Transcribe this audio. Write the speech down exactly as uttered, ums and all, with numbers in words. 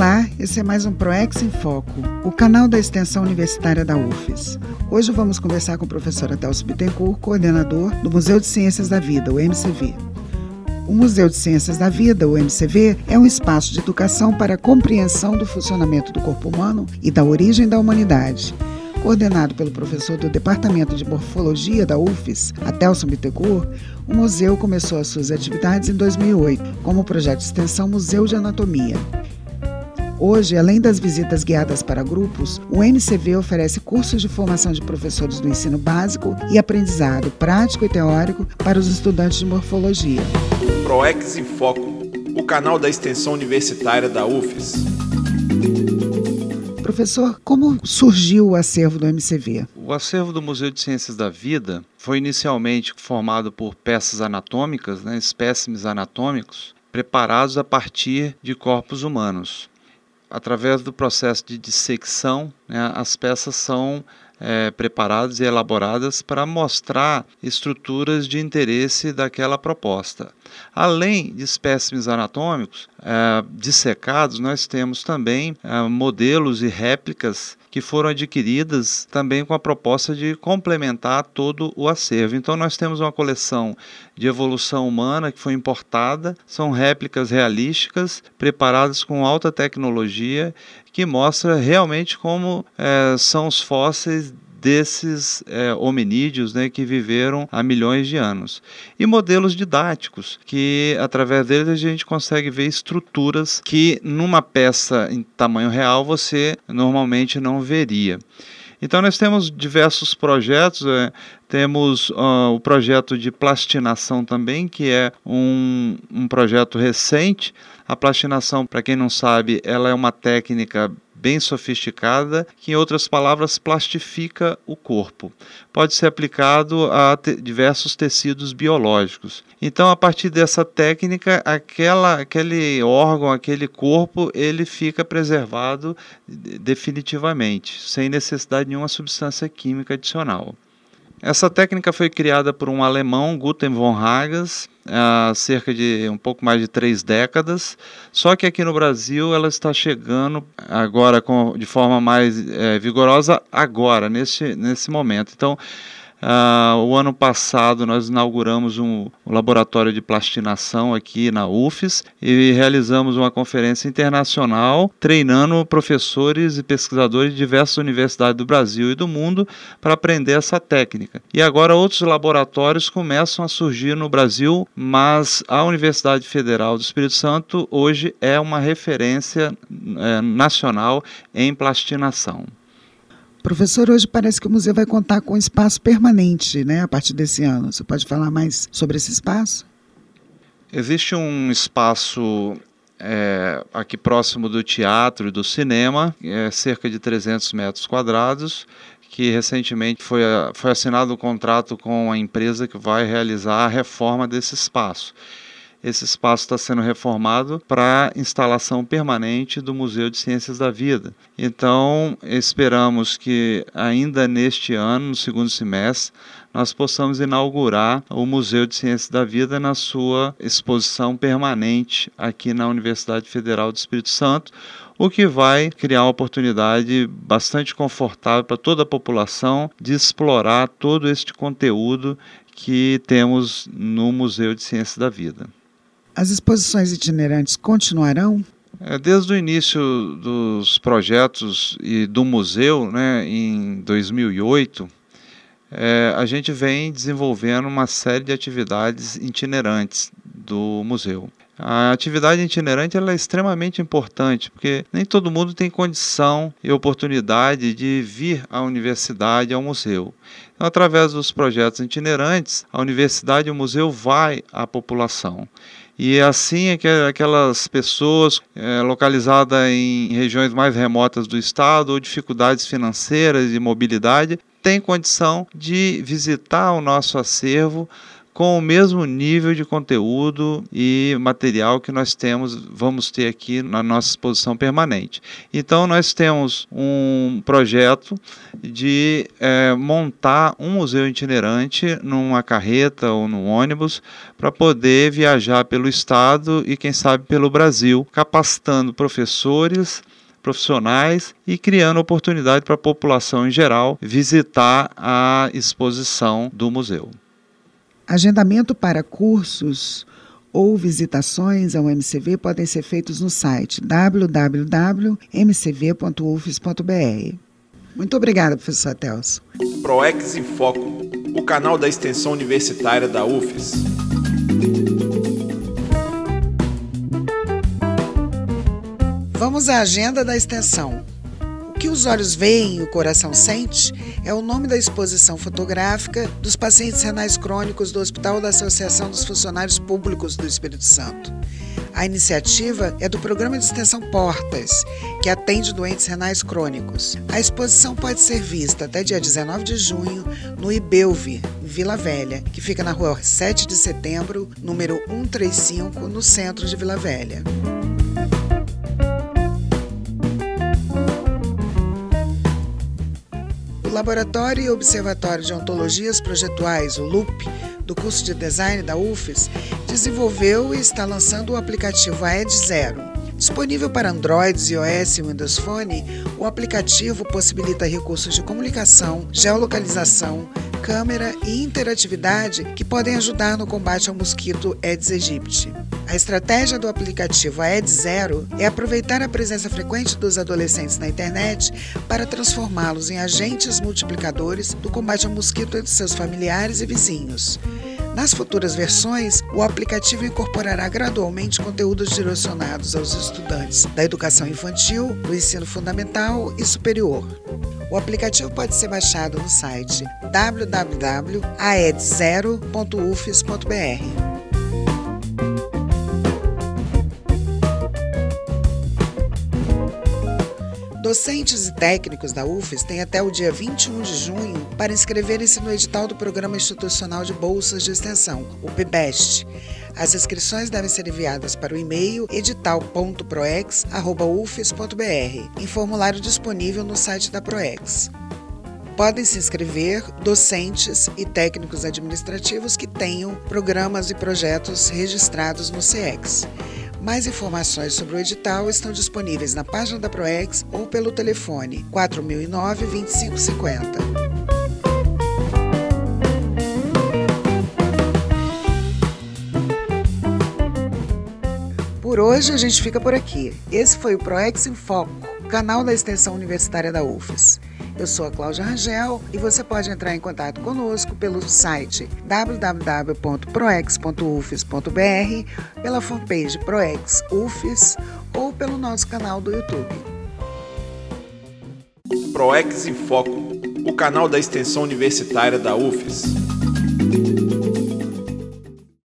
Olá, esse é mais um ProEx em Foco, o canal da extensão universitária da U F E S. Hoje vamos conversar com o professor Adelso Bittencourt, coordenador do Museu de Ciências da Vida, o M C V. O Museu de Ciências da Vida, o M C V, é um espaço de educação para a compreensão do funcionamento do corpo humano e da origem da humanidade. Coordenado pelo professor do Departamento de Morfologia da U F E S, Adelso Bittencourt, o museu começou as suas atividades em dois mil e oito, como o projeto de extensão Museu de Anatomia. Hoje, além das visitas guiadas para grupos, o M C V oferece cursos de formação de professores do ensino básico e aprendizado prático e teórico para os estudantes de morfologia. ProEx em Foco, o canal da extensão universitária da U F E S. Professor, como surgiu o acervo do M C V? O acervo do Museu de Ciências da Vida foi inicialmente formado por peças anatômicas, né, espécimes anatômicos, preparados a partir de corpos humanos. Através do processo de dissecção, né, as peças são é, preparadas e elaboradas para mostrar estruturas de interesse daquela proposta. Além de espécimes anatômicos é, dissecados, nós temos também é, modelos e réplicas que foram adquiridas também com a proposta de complementar todo o acervo. Então nós temos uma coleção de evolução humana que foi importada, são réplicas realísticas, preparadas com alta tecnologia, que mostra realmente como é, são os fósseis desses é, hominídeos, né, que viveram há milhões de anos. E modelos didáticos, que através deles a gente consegue ver estruturas que numa peça em tamanho real você normalmente não veria. Então nós temos diversos projetos, é, temos uh, o projeto de plastinação também, que é um, um projeto recente. A plastinação, para quem não sabe, ela é uma técnica bem sofisticada, que em outras palavras plastifica o corpo. Pode ser aplicado a te- diversos tecidos biológicos. Então, a partir dessa técnica, aquela, aquele órgão, aquele corpo, ele fica preservado definitivamente, sem necessidade de nenhuma substância química adicional. Essa técnica foi criada por um alemão, Gunther von Hagens, há cerca de um pouco mais de três décadas, só que aqui no Brasil ela está chegando agora com, de forma mais é, vigorosa agora, nesse, nesse momento. Então, Uh, o ano passado nós inauguramos um, um laboratório de plastinação aqui na U F E S e realizamos uma conferência internacional treinando professores e pesquisadores de diversas universidades do Brasil e do mundo para aprender essa técnica. E agora outros laboratórios começam a surgir no Brasil, mas a Universidade Federal do Espírito Santo hoje é uma referência é, nacional em plastinação. Professor, hoje parece que o museu vai contar com um espaço permanente, né, a partir desse ano. Você pode falar mais sobre esse espaço? Existe um espaço é, aqui próximo do teatro e do cinema, é, cerca de trezentos metros quadrados, que recentemente foi, foi assinado um contrato com a empresa que vai realizar a reforma desse espaço. Esse espaço está sendo reformado para instalação permanente do Museu de Ciências da Vida. Então, esperamos que ainda neste ano, no segundo semestre, nós possamos inaugurar o Museu de Ciências da Vida na sua exposição permanente aqui na Universidade Federal do Espírito Santo, o que vai criar uma oportunidade bastante confortável para toda a população de explorar todo este conteúdo que temos no Museu de Ciências da Vida. As exposições itinerantes continuarão? Desde o início dos projetos e do museu, né, em dois mil e oito, é, a gente vem desenvolvendo uma série de atividades itinerantes do museu. A atividade itinerante ela é extremamente importante, porque nem todo mundo tem condição e oportunidade de vir à universidade, ao museu. Então, através dos projetos itinerantes, a universidade e o museu vai à população. E assim é que aquelas pessoas é, localizadas em regiões mais remotas do estado ou dificuldades financeiras e mobilidade têm condição de visitar o nosso acervo com o mesmo nível de conteúdo e material que nós temos, vamos ter aqui na nossa exposição permanente. Então nós temos um projeto de é, montar um museu itinerante numa carreta ou num ônibus para poder viajar pelo estado e quem sabe pelo Brasil, capacitando professores, profissionais e criando oportunidade para a população em geral visitar a exposição do museu. Agendamento para cursos ou visitações ao M C V podem ser feitos no site w w w ponto m c v ponto u f s ponto b r. Muito obrigada, professor Telso. PROEX em Foco, o canal da extensão universitária da U F S. Vamos à agenda da extensão. O que os olhos veem e o coração sente é o nome da exposição fotográfica dos pacientes renais crônicos do Hospital da Associação dos Funcionários Públicos do Espírito Santo. A iniciativa é do Programa de Extensão Portas, que atende doentes renais crônicos. A exposição pode ser vista até dia dezenove de junho no IBELV, Vila Velha, que fica na rua sete de setembro, número cento e trinta e cinco, no centro de Vila Velha. O Laboratório e Observatório de Ontologias Projetuais, o L U P, do curso de Design da U F S, desenvolveu e está lançando o aplicativo A E D Zero. Disponível para Android, iOS e Windows Phone, o aplicativo possibilita recursos de comunicação, geolocalização, câmera e interatividade que podem ajudar no combate ao mosquito Aedes aegypti. A estratégia do aplicativo A E D Zero é aproveitar a presença frequente dos adolescentes na internet para transformá-los em agentes multiplicadores do combate ao mosquito entre seus familiares e vizinhos. Nas futuras versões, o aplicativo incorporará gradualmente conteúdos direcionados aos estudantes da educação infantil, do ensino fundamental e superior. O aplicativo pode ser baixado no site w w w ponto a e d zero ponto u f s ponto b r. Docentes e técnicos da U F S têm até o dia vinte e um de junho para inscreverem-se no edital do Programa Institucional de Bolsas de Extensão, o PBEST. As inscrições devem ser enviadas para o e-mail edital ponto proex arroba u f s ponto b r, em formulário disponível no site da PROEX. Podem se inscrever docentes e técnicos administrativos que tenham programas e projetos registrados no C E X. Mais informações sobre o edital estão disponíveis na página da PROEX ou pelo telefone quatro mil e nove, vinte e cinco cinquenta. Por hoje a gente fica por aqui. Esse foi o PROEX em Foco, canal da extensão universitária da U F S. Eu sou a Cláudia Rangel e você pode entrar em contato conosco pelo site w w w ponto proex ponto u f s ponto b r, pela fanpage PROEX U F S ou pelo nosso canal do YouTube. PROEX em Foco, o canal da extensão universitária da U F S.